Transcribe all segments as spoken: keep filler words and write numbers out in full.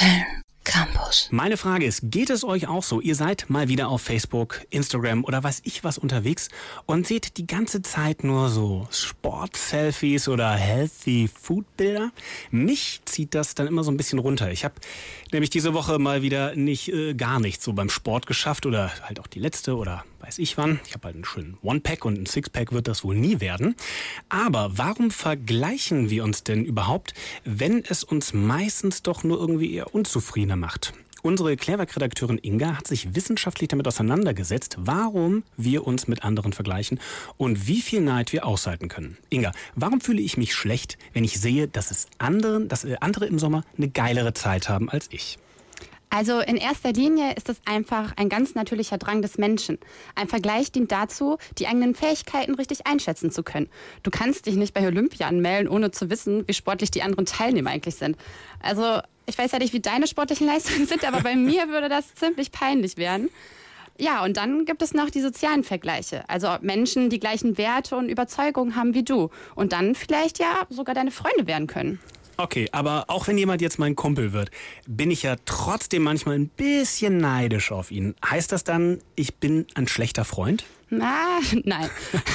Köln Campus. Meine Frage ist, geht es euch auch so? Ihr seid mal wieder auf Facebook, Instagram oder weiß ich was unterwegs und seht die ganze Zeit nur so Sport-Selfies oder Healthy-Food-Bilder. Mich zieht das dann immer so ein bisschen runter. Ich habe nämlich diese Woche mal wieder nicht äh, gar nichts so beim Sport geschafft oder halt auch die letzte oder weiß ich wann. Ich habe halt einen schönen One-Pack und ein Six-Pack wird das wohl nie werden. Aber warum vergleichen wir uns denn überhaupt, wenn es uns meistens doch nur irgendwie eher unzufriedener macht? Unsere Klärwerk-Redakteurin Inga hat sich wissenschaftlich damit auseinandergesetzt, warum wir uns mit anderen vergleichen und wie viel Neid wir aushalten können. Inga, warum fühle ich mich schlecht, wenn ich sehe, dass es anderen, dass andere im Sommer eine geilere Zeit haben als ich? Also in erster Linie ist es einfach ein ganz natürlicher Drang des Menschen. Ein Vergleich dient dazu, die eigenen Fähigkeiten richtig einschätzen zu können. Du kannst dich nicht bei Olympia anmelden, ohne zu wissen, wie sportlich die anderen Teilnehmer eigentlich sind. Also ich weiß ja nicht, wie deine sportlichen Leistungen sind, aber bei mir würde das ziemlich peinlich werden. Ja, und dann gibt es noch die sozialen Vergleiche. Also ob Menschen die gleichen Werte und Überzeugungen haben wie du. Und dann vielleicht ja sogar deine Freunde werden können. Okay, aber auch wenn jemand jetzt mein Kumpel wird, bin ich ja trotzdem manchmal ein bisschen neidisch auf ihn. Heißt das dann, ich bin ein schlechter Freund? Na, nein.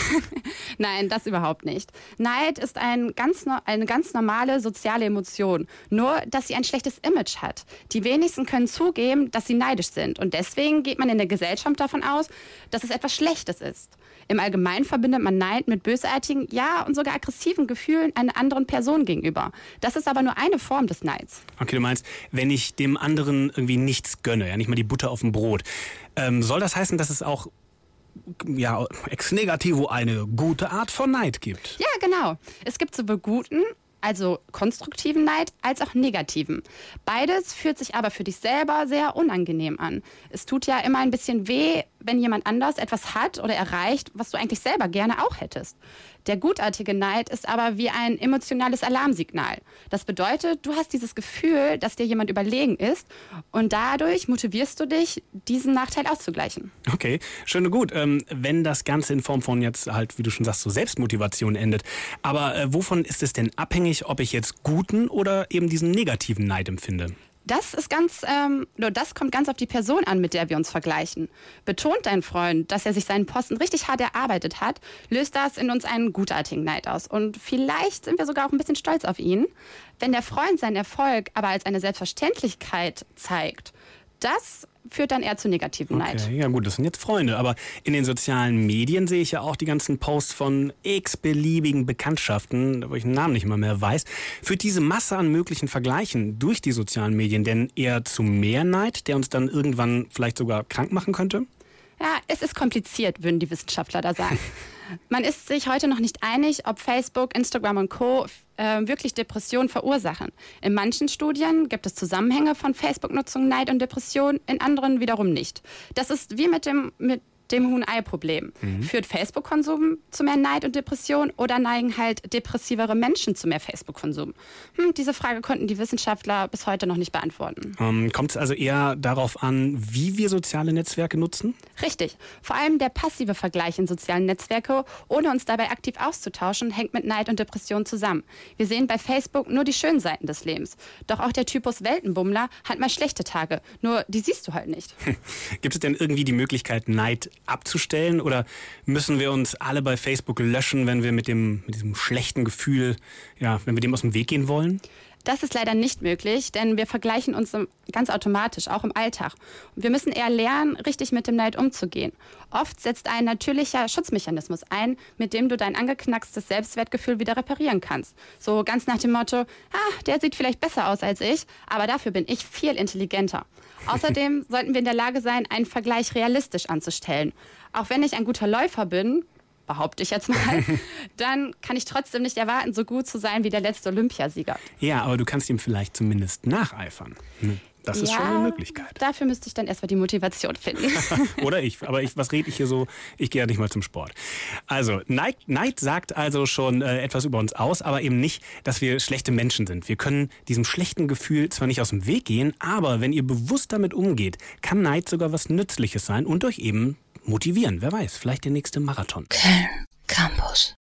Nein, das überhaupt nicht. Neid ist ein ganz, eine ganz normale soziale Emotion. Nur, dass sie ein schlechtes Image hat. Die wenigsten können zugeben, dass sie neidisch sind. Und deswegen geht man in der Gesellschaft davon aus, dass es etwas Schlechtes ist. Im Allgemeinen verbindet man Neid mit bösartigen, ja und sogar aggressiven Gefühlen einer anderen Person gegenüber. Das ist aber nur eine Form des Neids. Okay, du meinst, wenn ich dem anderen irgendwie nichts gönne, ja nicht mal die Butter auf dem Brot, ähm, soll das heißen, dass es auch ja, ex negativo eine gute Art von Neid gibt? Ja, genau. Es gibt sowohl guten, also konstruktiven Neid, als auch negativen. Beides fühlt sich aber für dich selber sehr unangenehm an. Es tut ja immer ein bisschen weh, wenn jemand anders etwas hat oder erreicht, was du eigentlich selber gerne auch hättest. Der gutartige Neid ist aber wie ein emotionales Alarmsignal. Das bedeutet, du hast dieses Gefühl, dass dir jemand überlegen ist und dadurch motivierst du dich, diesen Nachteil auszugleichen. Okay, schön und gut, ähm, wenn das Ganze in Form von jetzt halt, wie du schon sagst, so Selbstmotivation endet. Aber äh, wovon ist es denn abhängig, ob ich jetzt guten oder eben diesen negativen Neid empfinde? Das ist ganz, ähm, das kommt ganz auf die Person an, mit der wir uns vergleichen. Betont dein Freund, dass er sich seinen Posten richtig hart erarbeitet hat, löst das in uns einen gutartigen Neid aus. Und vielleicht sind wir sogar auch ein bisschen stolz auf ihn. Wenn der Freund seinen Erfolg aber als eine Selbstverständlichkeit zeigt, das führt dann eher zu negativen Neid. Okay, ja gut, das sind jetzt Freunde. Aber in den sozialen Medien sehe ich ja auch die ganzen Posts von x-beliebigen Bekanntschaften, wo ich den Namen nicht mal mehr weiß. Führt diese Masse an möglichen Vergleichen durch die sozialen Medien denn eher zu mehr Neid, der uns dann irgendwann vielleicht sogar krank machen könnte? Ja, es ist kompliziert, würden die Wissenschaftler da sagen. Man ist sich heute noch nicht einig, ob Facebook, Instagram und Co. Äh, wirklich Depressionen verursachen. In manchen Studien gibt es Zusammenhänge von Facebook-Nutzung, Neid und Depression, in anderen wiederum nicht. Das ist wie mit dem mit dem Huhn-Ei-Problem. Mhm. Führt Facebook-Konsum zu mehr Neid und Depression oder neigen halt depressivere Menschen zu mehr Facebook-Konsum? Hm, diese Frage konnten die Wissenschaftler bis heute noch nicht beantworten. Ähm, kommt es also eher darauf an, wie wir soziale Netzwerke nutzen? Richtig. Vor allem der passive Vergleich in sozialen Netzwerken, ohne uns dabei aktiv auszutauschen, hängt mit Neid und Depression zusammen. Wir sehen bei Facebook nur die schönen Seiten des Lebens. Doch auch der Typus Weltenbummler hat mal schlechte Tage. Nur die siehst du halt nicht. Gibt es denn irgendwie die Möglichkeit, Neid abzustellen oder müssen wir uns alle bei Facebook löschen, wenn wir mit dem mit diesem schlechten Gefühl, ja, wenn wir dem aus dem Weg gehen wollen? Das ist leider nicht möglich, denn wir vergleichen uns ganz automatisch, auch im Alltag. Und wir müssen eher lernen, richtig mit dem Neid umzugehen. Oft setzt ein natürlicher Schutzmechanismus ein, mit dem du dein angeknackstes Selbstwertgefühl wieder reparieren kannst. So ganz nach dem Motto, ah, der sieht vielleicht besser aus als ich, aber dafür bin ich viel intelligenter. Außerdem sollten wir in der Lage sein, einen Vergleich realistisch anzustellen. Auch wenn ich ein guter Läufer bin, behaupte ich jetzt mal, dann kann ich trotzdem nicht erwarten, so gut zu sein wie der letzte Olympiasieger. Ja, aber du kannst ihm vielleicht zumindest nacheifern. Das ist ja, schon eine Möglichkeit. Dafür müsste ich dann erstmal die Motivation finden. Oder ich. Aber ich, was rede ich hier so? Ich gehe ja nicht mal zum Sport. Also, Neid, Neid sagt also schon äh, etwas über uns aus, aber eben nicht, dass wir schlechte Menschen sind. Wir können diesem schlechten Gefühl zwar nicht aus dem Weg gehen, aber wenn ihr bewusst damit umgeht, kann Neid sogar was Nützliches sein und euch eben motivieren. Wer weiß, vielleicht der nächste Marathon. Köln Campus.